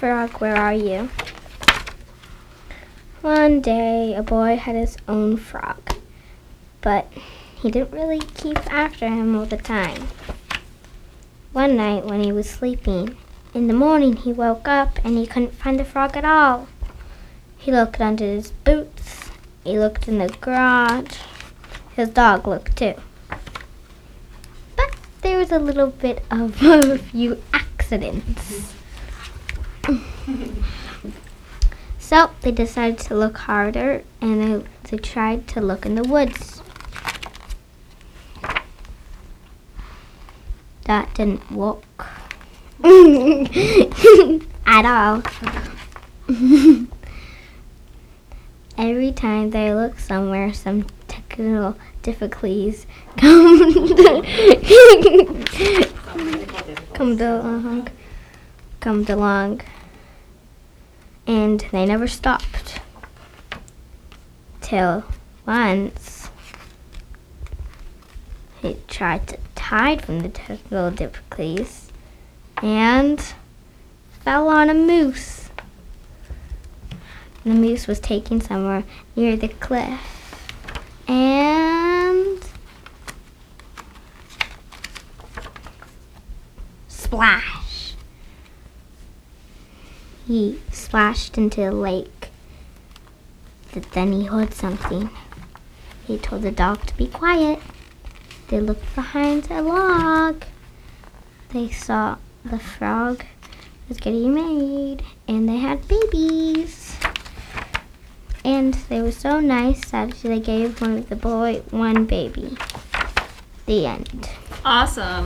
frog, where are you?" One day, a boy had his own frog, but he didn't really keep after him all the time. One night when he was sleeping, in the morning he woke up and he couldn't find the frog at all. He looked under his boots, he looked in the garage, his dog looked too. But there was a little bit of a few accidents. So they decided to look harder and they tried to look in the woods. That didn't work at all. Every time they look somewhere, some technical difficulties come along, and they never stopped. Till once he tried to hide from the technical difficulties and fell on a moose. The moose was taken somewhere near the cliff, and splash! He splashed into the lake. But then he heard something. He told the dog to be quiet. They looked behind a log. They saw the frog was getting married, and they had babies. And they were so nice that they gave the boy one baby. The end. Awesome.